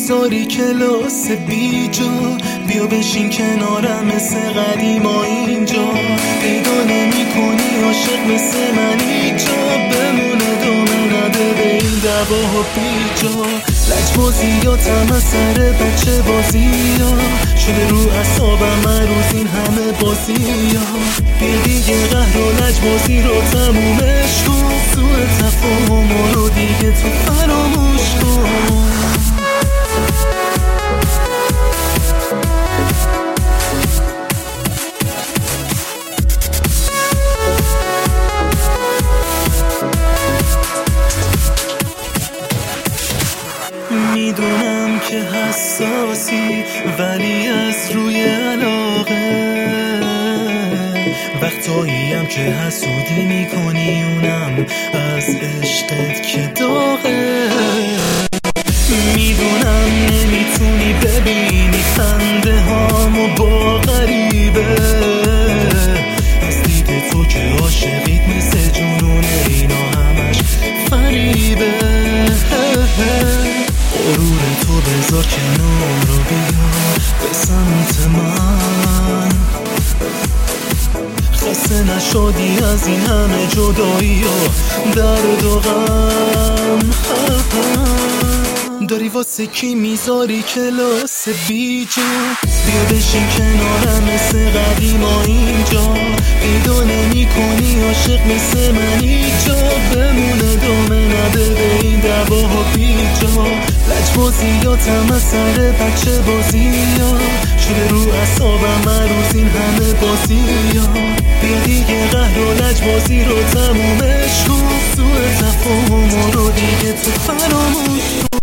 میذاری کلاس بیجا، بیا بشین کنارم مثل قدیما اینجا. پیدا نمی کنی عاشق مثل من اینجا، بمونه دامه نده به این دعواها بیجا. لجبازیاتم از سر بچه بازیا، شده رو اعصابم من روز این همه بازیا. بیا دیگه قهر و لجبازی رو تمومش کن، سوء تفاهم رو دیگه تو فراموش کن. میدونم که حساسی ولی از روی علاقه، وقتاییم که حسودی میکنی اونم از عشقت که داغه. میدونم نمیتونی ببینی خنده هامو با غریبه، از دید تو که عاشقیت مثل جنونه، اینا همش فریبه. غرور تو بذار کنار رو بیا به سمت من، خسته نشدی از این همه جدایی و درد و غم. داری واسه کی میذاری کلاس بیجا، بیا بشین کنارم مثل قدیما اینجا. پیدا نمی کنی عاشق مثل من اینجا، بمونه دامه نده به این دعواها بیجا. لجبازیاتم از سر بچه بازیا، شده رو اعصابم من روز این همه بازیا. بیا دیگه قهر و لجبازی رو تمومش کن، سوء تفاهم رو دیگه تو فراموش کن.